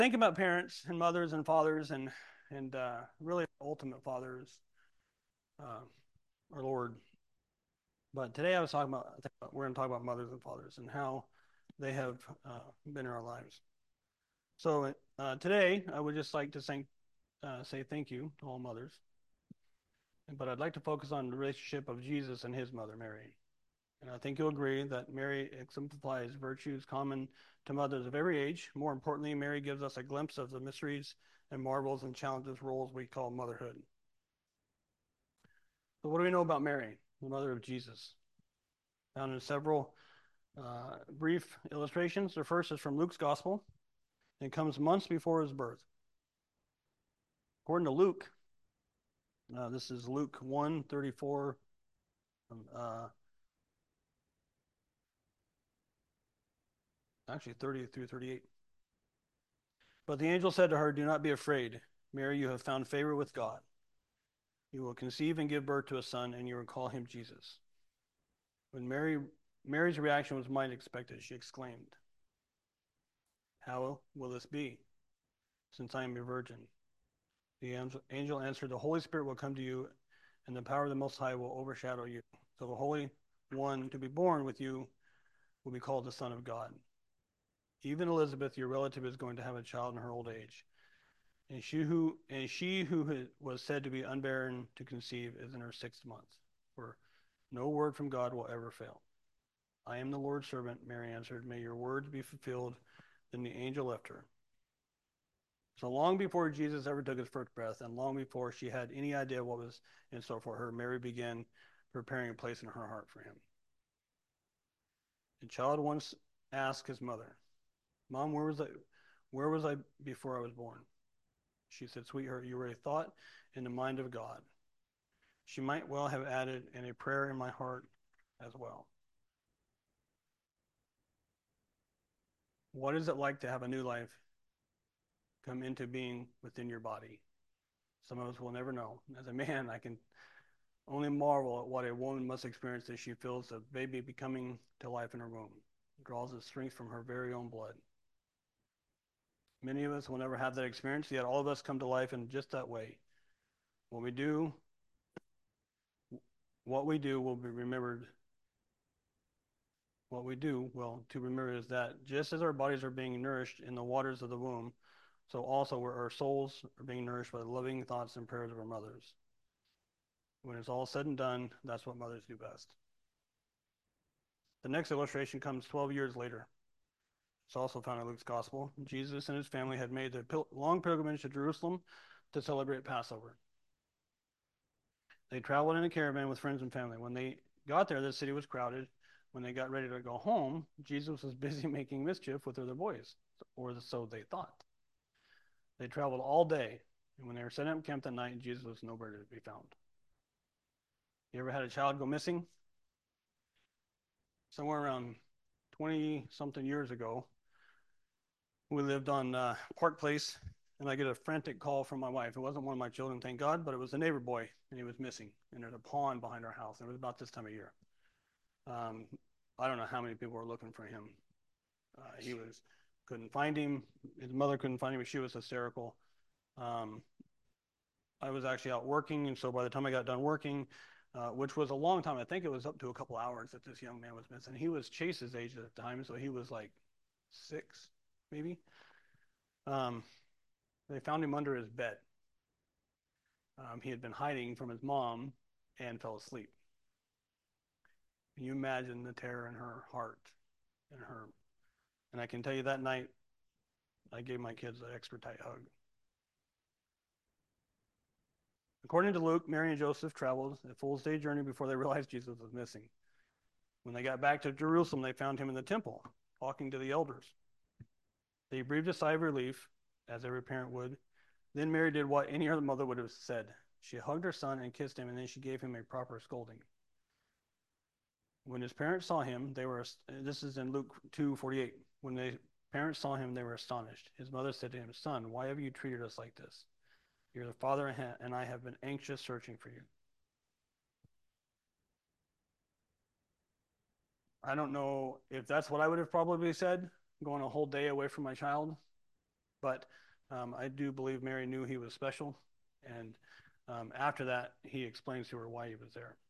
Think about parents and mothers and fathers and really ultimate fathers, uh, our Lord. But today we're going to talk about mothers and fathers and how they have been in our lives. So today I would just like to say thank you to all mothers, but I'd like to focus on the relationship of Jesus and his mother Mary. And I think you'll agree that Mary exemplifies virtues common to mothers of every age. More importantly, Mary gives us a glimpse of the mysteries and marvels and challenges roles we call motherhood. So, what do we know about Mary, the mother of Jesus? Found in several brief illustrations. The first is from Luke's Gospel. It comes months before his birth. According to Luke, this is Luke 1:34, uh, actually 30 through 38. But the angel said to her, "Do not be afraid, Mary, you have found favor with God. You will conceive and give birth to a son, and you will call him Jesus." When Mary's reaction was mighty expected, she exclaimed, "How will this be, since I am a virgin?" The angel answered, "The Holy Spirit will come to you, and the power of the Most High will overshadow you. So the Holy One to be born with you will be called the Son of God. Even Elizabeth, your relative, is going to have a child in her old age, and she who was said to be unbarren to conceive is in her 6th month. For no word from God will ever fail." "I am the Lord's servant," Mary answered. "May your words be fulfilled." Then the angel left her. So long before Jesus ever took his first breath, and long before she had any idea what was in store for her, Mary began preparing a place in her heart for him. The child once asked his mother, "Mom, where was I before I was born?" She said, "Sweetheart, you were a thought in the mind of God." She might well have added, "and a prayer in my heart as well." What is it like to have a new life come into being within your body? Some of us will never know. As a man, I can only marvel at what a woman must experience as she feels a baby becoming to life in her womb, draws its strength from her very own blood. Many of us will never have that experience, yet all of us come to life in just that way. What we do, what we do will be remembered. What we do, well, to remember is that just as our bodies are being nourished in the waters of the womb, so also where our souls are being nourished by the loving thoughts and prayers of our mothers. When it's all said and done, that's what mothers do best. The next illustration comes 12 years later. It's also found in Luke's Gospel. Jesus and his family had made the long pilgrimage to Jerusalem to celebrate Passover. They traveled in a caravan with friends and family. When they got there, the city was crowded. When they got ready to go home, Jesus was busy making mischief with other boys, or so they thought. They traveled all day, and when they were setting up camp that night, Jesus was nowhere to be found. You ever had a child go missing? Somewhere around 20 something years ago, we lived on Park Place, and I get a frantic call from my wife. It wasn't one of my children, thank God, but it was a neighbor boy, and he was missing. And there's a pond behind our house, and it was about this time of year. Um, I don't know how many people were looking for him. He was couldn't find him. His mother couldn't find him. She was hysterical. Um, I was actually out working, and so by the time I got done working, which was a long time, I think it was up to a couple hours that this young man was missing. He was Chase's age at the time, so he was like 6, maybe. Um, they found him under his bed. He had been hiding from his mom and fell asleep. Can you imagine the terror in her heart and her? And I can tell you that night, I gave my kids an extra tight hug. According to Luke, Mary and Joseph traveled a full day journey before they realized Jesus was missing. When they got back to Jerusalem, they found him in the temple, talking to the elders. They breathed a sigh of relief, as every parent would. Then Mary did what any other mother would have said. She hugged her son and kissed him, and then she gave him a proper scolding. When his parents saw him, this is in Luke 2:48. When the parents saw him, they were astonished. His mother said to him, "Son, why have you treated us like this? Your father and I have been anxious searching for you." I don't know if that's what I would have probably said, going a whole day away from my child. But I do believe Mary knew he was special, and after that, he explains to her why he was there.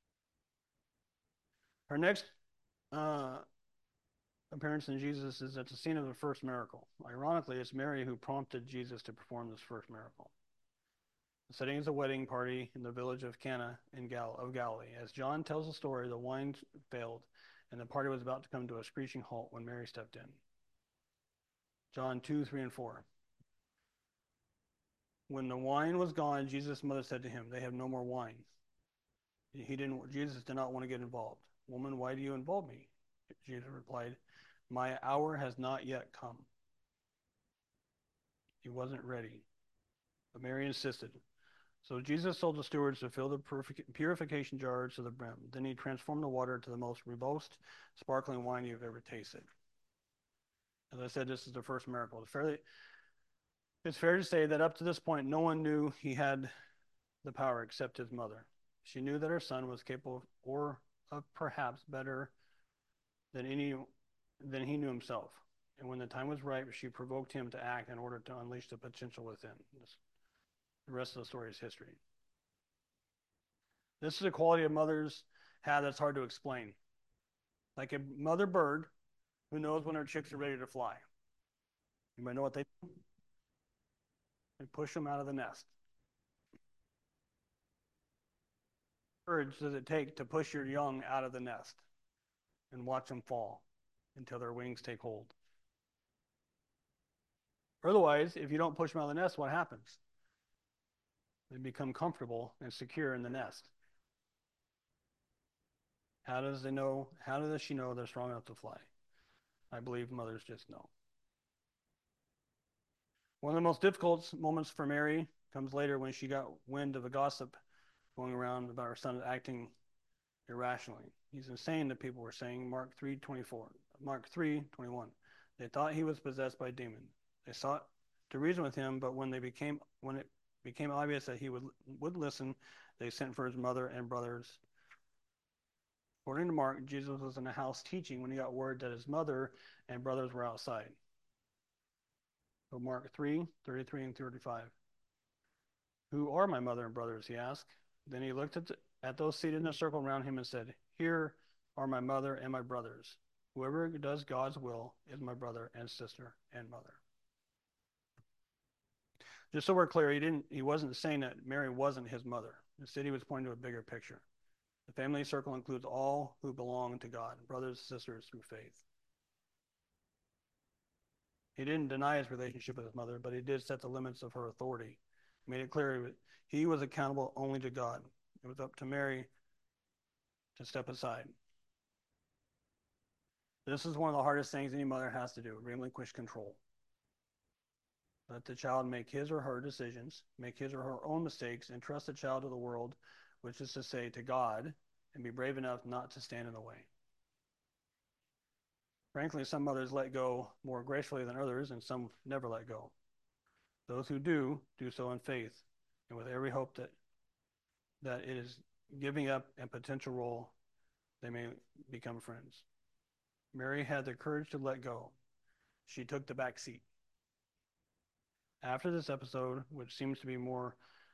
Her next uh, appearance in Jesus is at the scene of the first miracle. Ironically, it's Mary who prompted Jesus to perform this first miracle. The setting is a wedding party in the village of Cana of Galilee. As John tells the story, the wine failed, and the party was about to come to a screeching halt when Mary stepped in. John 2, 3, and 4. When the wine was gone, Jesus' mother said to him, "They have no more wine." Jesus did not want to get involved. "Woman, why do you involve me?" Jesus replied, "My hour has not yet come." He wasn't ready. But Mary insisted. So Jesus told the stewards to fill the purification jars to the brim. Then he transformed the water to the most robust, sparkling wine you've ever tasted. As I said, this is the first miracle. It's fair to say that up to this point, no one knew he had the power except his mother. She knew that her son was capable of perhaps better than he knew himself. And when the time was right, she provoked him to act in order to unleash the potential within. The rest of the story is history. This is a quality of mothers have that's hard to explain. Like a mother bird who knows when her chicks are ready to fly. You might know what they do? They push them out of the nest. Courage does it take to push your young out of the nest and watch them fall until their wings take hold? Otherwise, if you don't push them out of the nest, what happens? They become comfortable and secure in the nest. How does she know they're strong enough to fly? I believe mothers just know. One of the most difficult moments for Mary comes later when she got wind of a gossip going around about her son acting irrationally. He's insane, the people were saying. Mark 3:21. They thought he was possessed by a demon. They sought to reason with him, but when it became obvious that he would listen, they sent for his mother and brothers. According to Mark, Jesus was in the house teaching when he got word that his mother and brothers were outside. So Mark 3:33 and 35. "Who are my mother and brothers?" he asked. Then he looked at those seated in a circle around him and said, "Here are my mother and my brothers. Whoever does God's will is my brother and sister and mother." Just so we're clear, he wasn't saying that Mary wasn't his mother. Instead, he was pointing to a bigger picture. The family circle includes all who belong to God, brothers and sisters through faith. He didn't deny his relationship with his mother, but he did set the limits of her authority. He made it clear he was accountable only to God. It was up to Mary to step aside. This is one of the hardest things any mother has to do, relinquish control. Let the child make his or her decisions, make his or her own mistakes, and trust the child to the world, which is to say to God, and be brave enough not to stand in the way. Frankly, some mothers let go more gracefully than others, and some never let go. Those who do so in faith and with every hope that it is giving up a potential role they may become friends. Mary had the courage to let go. She took the back seat. After this episode, which seems to have more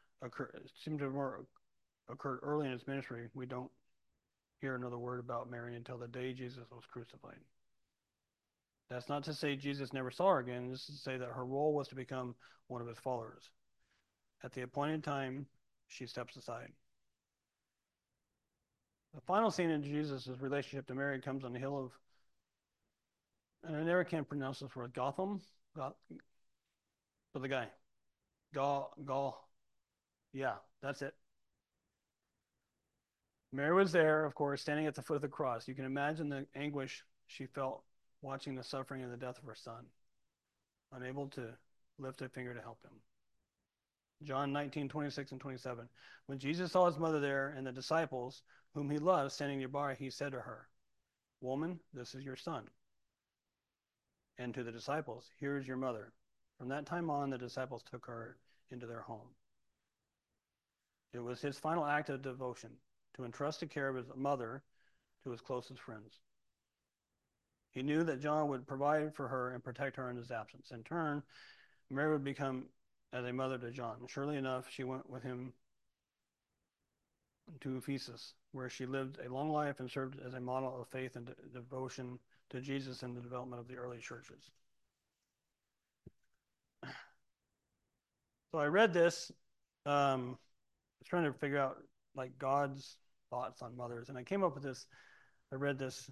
occurred early in his ministry, we don't hear another word about Mary until the day Jesus was crucified. That's not to say Jesus never saw her again. This is to say that her role was to become one of his followers. At the appointed time, she steps aside. The final scene in Jesus' relationship to Mary comes on the hill of, and I never can pronounce this word, Gotham? For the guy. Yeah, that's it. Mary was there, of course, standing at the foot of the cross. You can imagine the anguish she felt watching the suffering and the death of her son, unable to lift a finger to help him. John 19:26 and 27. When Jesus saw his mother there and the disciples, whom he loved, standing nearby, he said to her, "Woman, this is your son." And to the disciples, "Here is your mother." From that time on, the disciples took her into their home. It was his final act of devotion, to entrust the care of his mother to his closest friends. He knew that John would provide for her and protect her in his absence. In turn, Mary would become as a mother to John. Surely enough, she went with him to Ephesus, where she lived a long life and served as a model of faith and devotion to Jesus in the development of the early churches. So I read this, I was trying to figure out like God's thoughts on mothers, and I came up with this. I read this,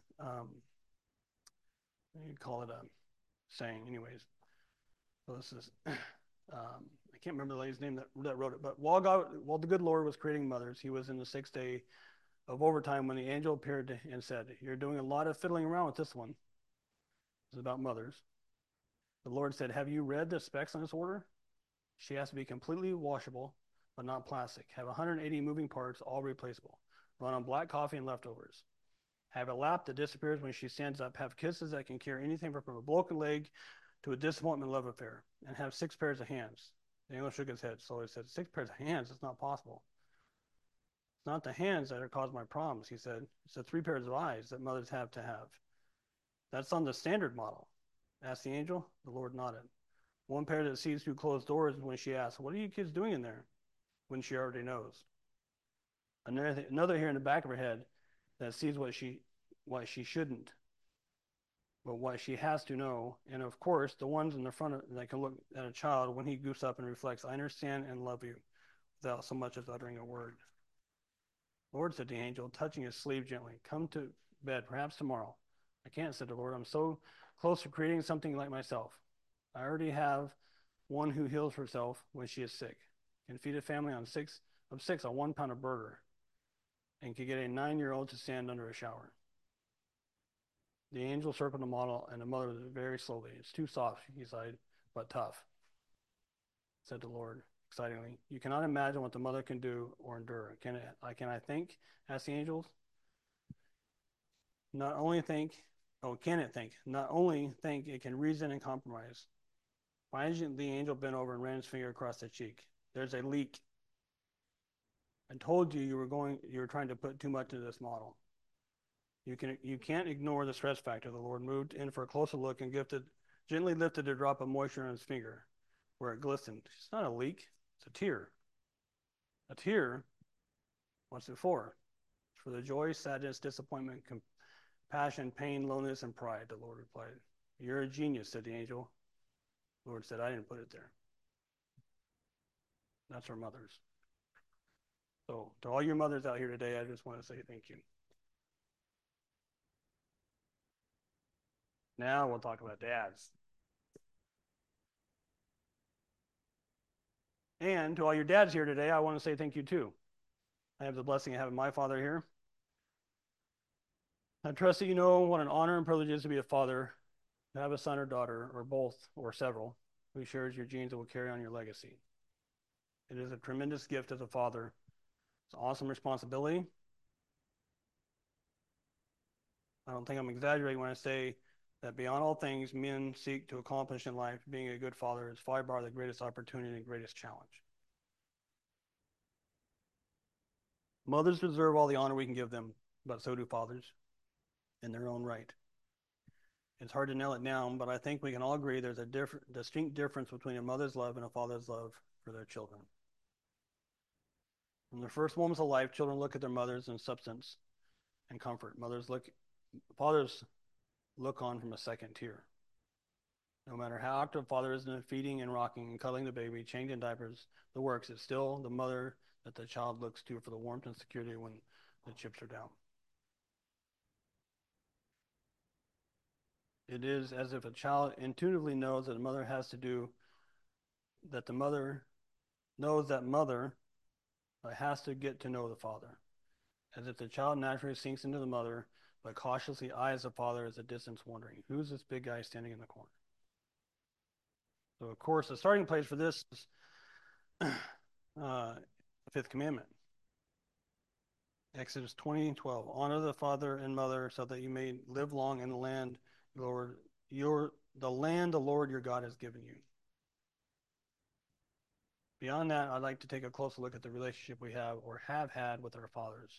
you call it a saying, anyways. So this is, I can't remember the lady's name that wrote it, but while the good Lord was creating mothers, he was in the sixth day of overtime when the angel appeared and said, "You're doing a lot of fiddling around with this one." It's about mothers. The Lord said, "Have you read the specs on this order? She has to be completely washable, but not plastic. Have 180 moving parts, all replaceable. Run on black coffee and leftovers. Have a lap that disappears when she stands up. Have kisses that can carry anything from a broken leg to a disappointment love affair. And have 6 pairs of hands." Daniel shook his head. So he said, 6 pairs of hands? It's not possible. It's not the hands that are causing my problems, he said. It's the 3 pairs of eyes that mothers have to have. That's on the standard model. Asked the angel. The Lord nodded. One pair that sees through closed doors when she asks, "What are you kids doing in there?" when she already knows. Another here in the back of her head that sees what she shouldn't, but what she has to know. And of course, the ones in the front that can look at a child when he goofs up and reflects, "I understand and love you," without so much as uttering a word. "Lord," said the angel, touching his sleeve gently, "come to bed, perhaps tomorrow." "I can't," said the Lord. "I'm so close to creating something like myself. I already have one who heals herself when she is sick, can feed a family on 6 on 1 pound of burger, and can get a 9-year-old to stand under a shower." The angel circled the model, and the mother was very slowly. "It's too soft," he sighed, "but tough," said the Lord excitingly. "You cannot imagine what the mother can do or endure." Can I think?" asked the angels. Not only think, oh, can it think? Not only think, it can reason and compromise. Finally, the angel bent over and ran his finger across the cheek. "There's a leak. I told you you were trying to put too much into this model. You can't ignore the stress factor." The Lord moved in for a closer look and gently lifted a drop of moisture on his finger, where it glistened. "It's not a leak. It's a tear." "A tear? What's it for?" "It's for the joy, sadness, disappointment, compassion, pain, loneliness, and pride," the Lord replied. "You're a genius," said the angel. The Lord said, "I didn't put it there." That's our mothers. So to all your mothers out here today, I just want to say thank you. Now we'll talk about dads. And to all your dads here today, I want to say thank you too. I have the blessing of having my father here. I trust that you know what an honor and privilege it is to be a father, to have a son or daughter, or both, or several, who shares your genes and will carry on your legacy. It is a tremendous gift as a father. It's an awesome responsibility. I don't think I'm exaggerating when I say that beyond all things men seek to accomplish in life, being a good father is far the greatest opportunity and greatest challenge. Mothers deserve all the honor we can give them, but so do fathers in their own right. It's hard to nail it down, but I think we can all agree there's a distinct difference between a mother's love and a father's love for their children. In their first moments of life, children look at their mothers in substance and comfort. Fathers look on from a second tier. No matter how active father is in feeding and rocking and cuddling the baby, changing diapers, the works, it's still the mother that the child looks to for the warmth and security when the chips are down. It is as if a child intuitively knows that the mother has to get to know the father. As if the child naturally sinks into the mother, but cautiously eyes the father as a distance wondering, who's this big guy standing in the corner? So, of course, the starting place for this is the fifth commandment. Exodus 20:12. Honor the father and mother so that you may live long in the land, the land the Lord your God has given you. Beyond that, I'd like to take a closer look at the relationship we have or have had with our fathers.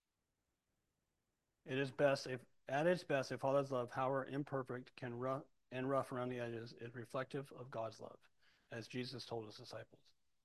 At its best, a father's love, however imperfect, can and rough around the edges is reflective of God's love, as Jesus told his disciples.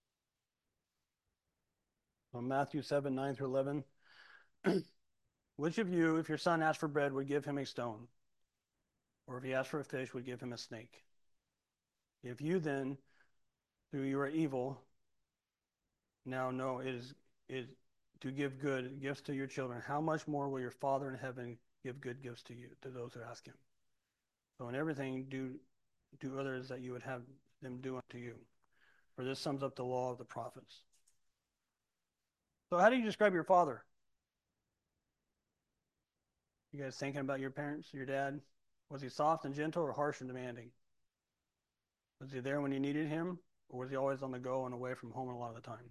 From Matthew 7, 9 through 11, which of you, if your son asked for bread, would give him a stone? Or if he asked for a fish, would give him a snake? If you then, through your evil, now know it is to give good gifts to your children, how much more will your Father in heaven give good gifts to you, to those who ask him? So in everything, do others that you would have them do unto you. For this sums up the law of the prophets. So how do you describe your father? You guys thinking about your parents, your dad? Was he soft and gentle or harsh and demanding? Was he there when you needed him, or was he always on the go and away from home a lot of the time?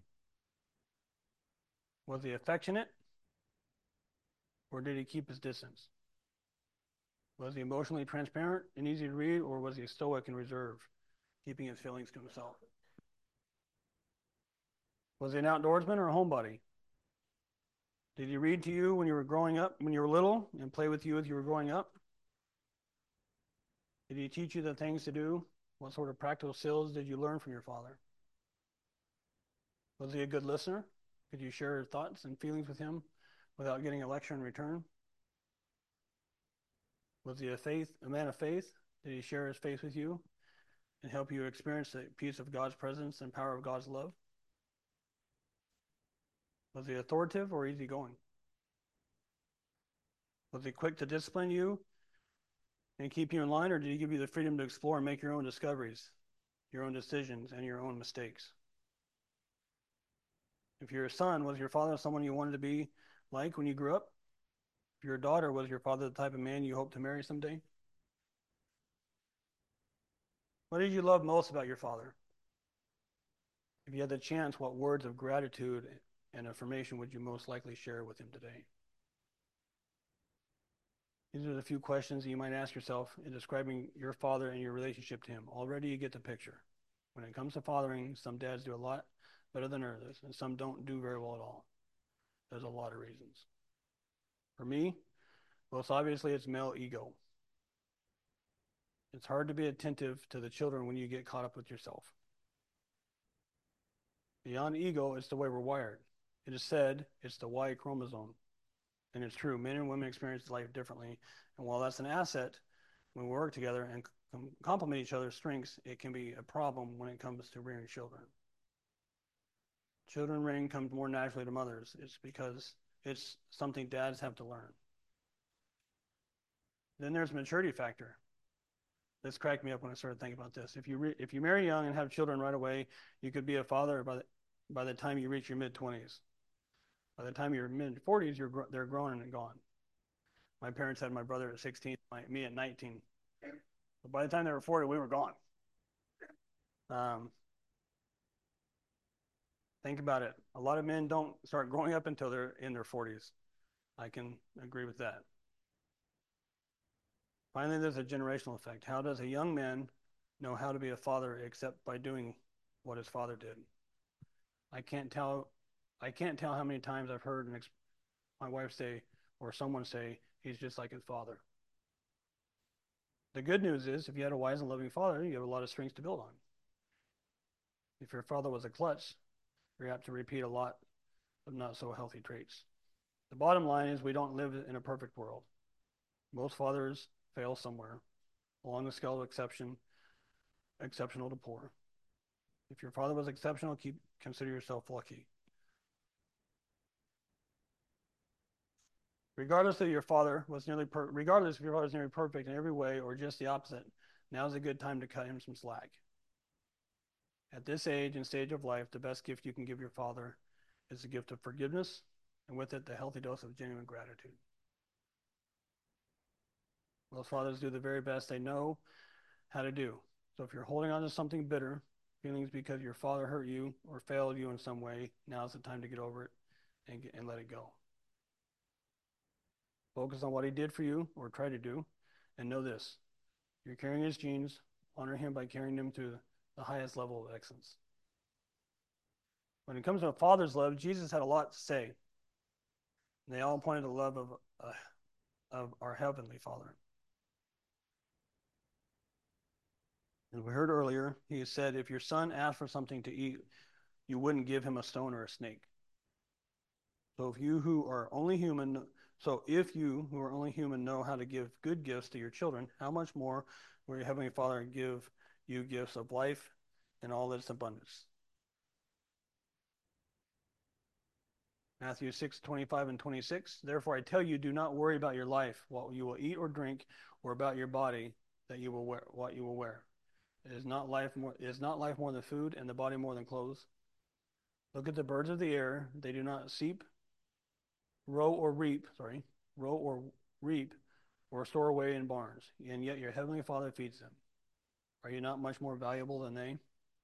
Was he affectionate, or did he keep his distance? Was he emotionally transparent and easy to read, or was he stoic and reserved, keeping his feelings to himself? Was he an outdoorsman or a homebody? Did he read to you when you were growing up, when you were little, and play with you as you were growing up? Did he teach you the things to do? What sort of practical skills did you learn from your father? Was he a good listener? Could you share your thoughts and feelings with him without getting a lecture in return? Was he a man of faith? Did he share his faith with you and help you experience the peace of God's presence and power of God's love? Was he authoritative or easygoing? Was he quick to discipline you and keep you in line, or did he give you the freedom to explore and make your own discoveries, your own decisions, and your own mistakes? If you're a son, was your father someone you wanted to be like when you grew up? If you're a daughter, was your father the type of man you hope to marry someday? What did you love most about your father? If you had the chance, what words of gratitude and affirmation would you most likely share with him today? These are the few questions you might ask yourself in describing your father and your relationship to him. Already you get the picture. When it comes to fathering, some dads do a lot better than others, and some don't do very well at all. There's a lot of reasons. For me, most obviously it's male ego. It's hard to be attentive to the children when you get caught up with yourself. Beyond ego, it's the way we're wired. It is said it's the Y chromosome. And it's true, men and women experience life differently. And while that's an asset, when we work together and complement each other's strengths, it can be a problem when it comes to rearing children. Children rearing comes more naturally to mothers. It's because it's something dads have to learn. Then there's maturity factor. This cracked me up when I started thinking about this. If you marry young and have children right away, you could be a father by the time you reach your mid-20s. By the time you're mid-40s, they're grown and gone. My parents had my brother at 16, me at 19. But by the time they were 40, we were gone. Think about it. A lot of men don't start growing up until they're in their 40s. I can agree with that. Finally, there's a generational effect. How does a young man know how to be a father except by doing what his father did? I can't tell how many times I've heard my wife say or someone say he's just like his father. The good news is if you had a wise and loving father, you have a lot of strengths to build on. If your father was a klutz, you're apt to repeat a lot of not so healthy traits. The bottom line is we don't live in a perfect world. Most fathers fail somewhere along the scale of exceptional to poor. If your father was exceptional, consider yourself lucky. Regardless if your father was nearly perfect in every way or just the opposite, now's a good time to cut him some slack. At this age and stage of life, the best gift you can give your father is the gift of forgiveness, and with it, the healthy dose of genuine gratitude. Most fathers do the very best they know how to do. So if you're holding on to something bitter, feelings because your father hurt you or failed you in some way, now's the time to get over it and let it go. Focus on what he did for you or try to do, and know this. You're carrying his genes. Honor him by carrying them to the highest level of excellence. When it comes to a father's love, Jesus had a lot to say. They all pointed to the love of our Heavenly Father. As we heard earlier, he said, if your son asked for something to eat, you wouldn't give him a stone or a snake. So if you who are only human, know how to give good gifts to your children, how much more will your heavenly Father give you gifts of life and all its abundance? Matthew 6:25 and 26. Therefore I tell you, do not worry about your life, what you will eat or drink, or about your body that you will wear, what you will wear. Is not life more than food, and the body more than clothes? Look at the birds of the air; they do not row or reap, row or reap, or store away in barns, and yet your heavenly Father feeds them. Are you not much more valuable than they?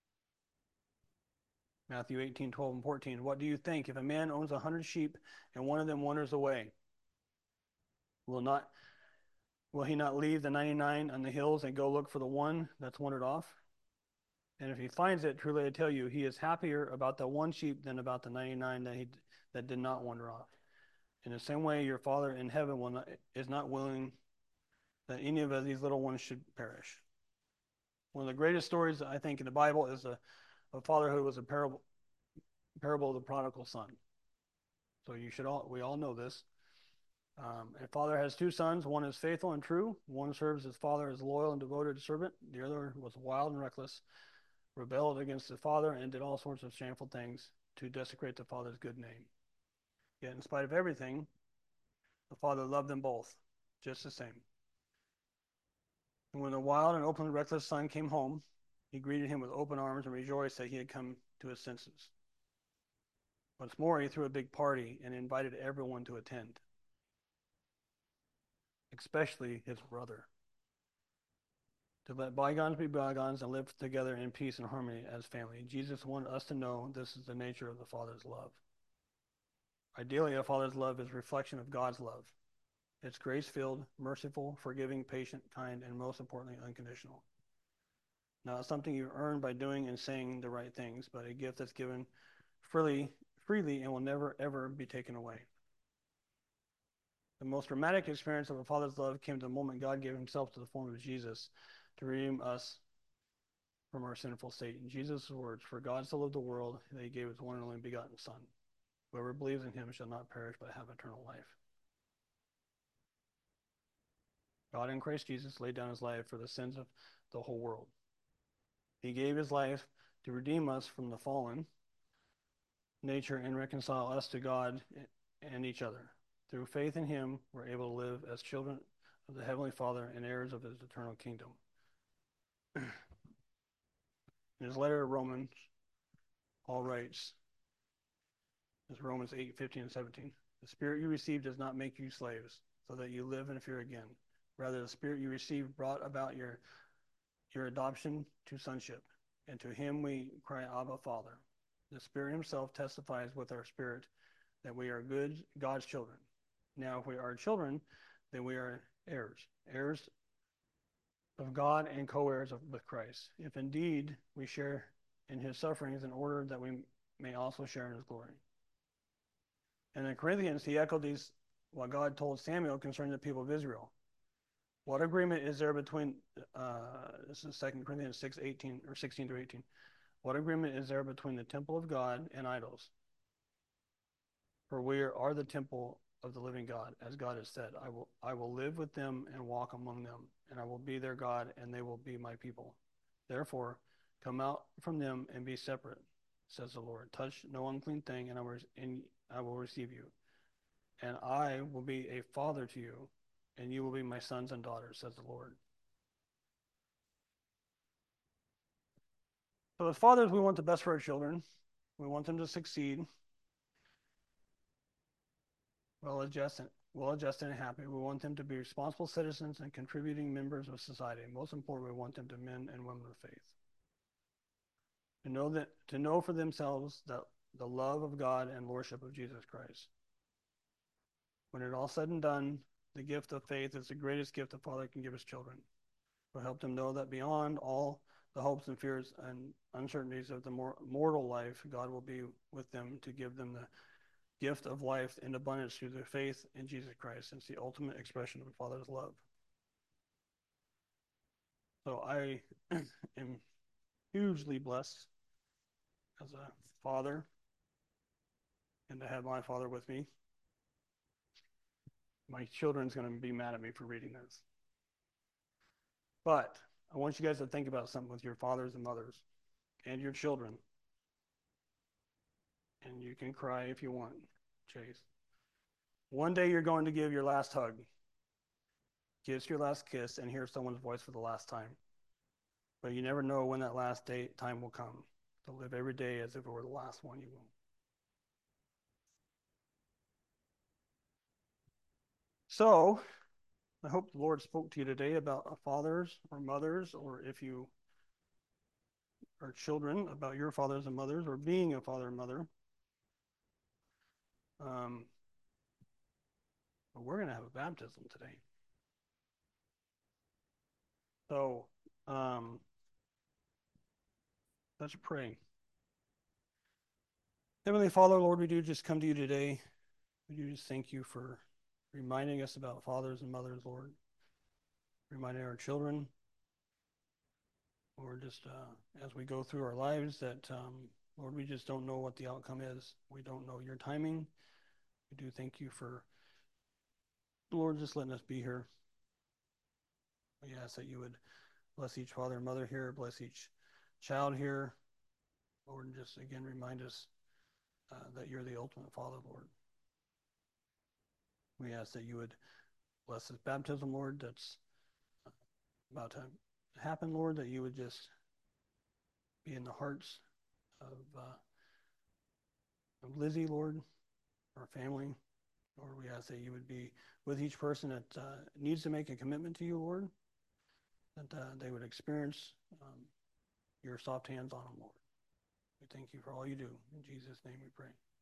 Matthew 18:12 and 14. What do you think? If a man owns 100 sheep and one of them wanders away, will not will he not leave the 99 on the hills and go look for the one that's wandered off? And if he finds it, truly I tell you, he is happier about the one sheep than about the 99 that did not wander off. In the same way, your Father in heaven is not willing that any of these little ones should perish. One of the greatest stories, I think, in the Bible is a fatherhood was a parable of the prodigal son. So we all know this. A father has two sons. One is faithful and true. One serves his father as a loyal and devoted servant. The other was wild and reckless, rebelled against his father, and did all sorts of shameful things to desecrate the father's good name. Yet, in spite of everything, the father loved them both just the same. And when the wild and openly reckless son came home, he greeted him with open arms and rejoiced that he had come to his senses. What's more, he threw a big party and invited everyone to attend, especially his brother, to let bygones be bygones and live together in peace and harmony as family. Jesus wanted us to know this is the nature of the Father's love. Ideally, a father's love is a reflection of God's love. It's grace-filled, merciful, forgiving, patient, kind, and most importantly, unconditional. Not something you earn by doing and saying the right things, but a gift that's given freely and will never, ever be taken away. The most dramatic experience of a father's love came the moment God gave himself to the form of Jesus to redeem us from our sinful state. In Jesus' words, for God so loved the world that he gave his one and only begotten Son. Whoever believes in him shall not perish but have eternal life. God in Christ Jesus laid down his life for the sins of the whole world. He gave his life to redeem us from the fallen nature and reconcile us to God and each other. Through faith in him, we're able to live as children of the Heavenly Father and heirs of his eternal kingdom. In his letter to Romans, Paul writes, this is Romans 8:15 and 17, the spirit you received does not make you slaves, so that you live in fear again. Rather, the spirit you received brought about your adoption to sonship, and to him we cry, Abba, Father. The Spirit himself testifies with our spirit that we are God's children. Now, if we are children, then we are heirs of God and co-heirs with Christ, if indeed we share in his sufferings in order that we may also share in his glory. And in Corinthians, he echoed what God told Samuel concerning the people of Israel. What agreement is there between, this is 2 Corinthians 6:18 or 16 to 18. What agreement is there between the temple of God and idols? For we are the temple of the living God, as God has said, I will live with them and walk among them, and I will be their God, and they will be my people. Therefore, come out from them and be separate, says the Lord. Touch no unclean thing, and I will receive you. And I will be a father to you, and you will be my sons and daughters, says the Lord. So as fathers, we want the best for our children. We want them to succeed, well-adjusted and happy. We want them to be responsible citizens and contributing members of society. Most importantly, we want them to be men and women of faith. To know for themselves that the love of God and lordship of Jesus Christ. When it all said and done, the gift of faith is the greatest gift a father can give his children. It will help them know that beyond all the hopes and fears and uncertainties of the mortal life, God will be with them to give them the gift of life in abundance through their faith in Jesus Christ. It's the ultimate expression of a father's love. So I am hugely blessed as a father and to have my father with me. My children's going to be mad at me for reading this. But I want you guys to think about something with your fathers and mothers and your children. And you can cry if you want, Chase. One day you're going to give your last hug, kiss your last kiss, and hear someone's voice for the last time. But you never know when that last time will come. So live every day as if it were the last one you will. So I hope the Lord spoke to you today about fathers or mothers, or if you are children, about your fathers and mothers, or being a father and mother. Um, but we're going to have a baptism today. So let's pray. Heavenly Father, Lord, we do just come to you today. We do just thank you for reminding us about fathers and mothers, Lord. Reminding our children, or just as we go through our lives, that Lord, we just don't know what the outcome is. We don't know your timing. We do thank you for, Lord, just letting us be here. We ask that you would bless each father and mother here, bless each child here, Lord, and just again remind us that you're the ultimate Father, Lord. We ask that you would bless this baptism, Lord, that's about to happen, Lord, that you would just be in the hearts of Lizzie, Lord, our family. Lord, we ask that you would be with each person that needs to make a commitment to you, Lord, that they would experience your soft hands on them, Lord. We thank you for all you do. In Jesus' name we pray.